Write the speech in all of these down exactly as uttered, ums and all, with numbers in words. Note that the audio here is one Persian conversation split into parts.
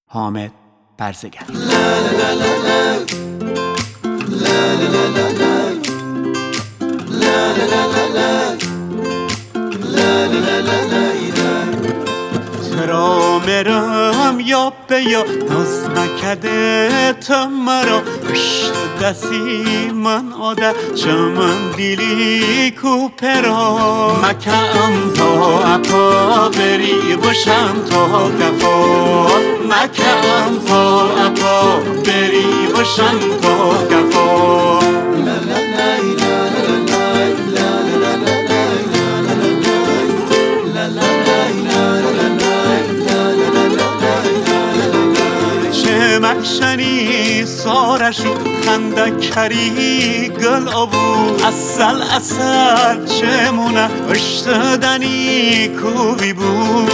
حامد برزگر. چرا میرم یا به یا ناز نکده تو مرا پشت دستی من آده چمن دیلی کوپرا مکم تا اپا بری باشم تا گفا مکم تا اپا بری باشم تا گفا مکشنی سارشی خندکری گل آبو اصل اصل چمونه اشتدنی کوبی بود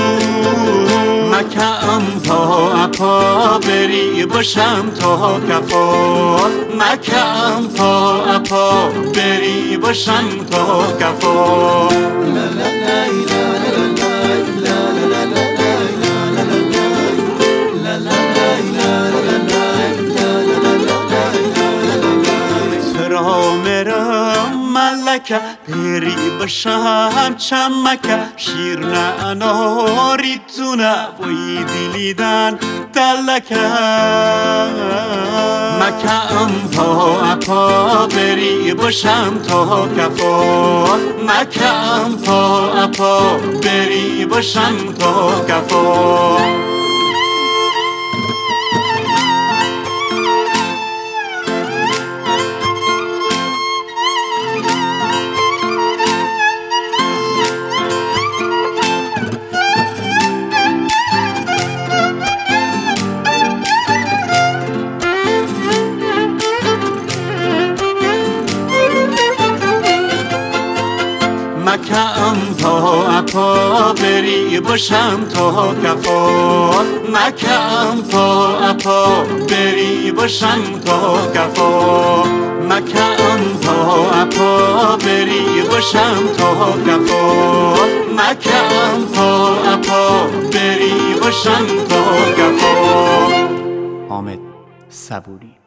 مکم تا اپا بری باشم تا کفا مکم تا اپا بری باشم تا کفا ملکه بری باشم چمکه شیر نه اناری تونه وی دیلیدن تلکه مکم تا اپا بری باشم تا کفا مکم تا اپا بری باشم تا کفا مکم تا اپا بری باشم تا کفا مکم تا اپا بری باشم تا کفا مکم تا اپا بری باشم تا کفا مکم تا اپا بری باشم تا کفا. حامد صبوری.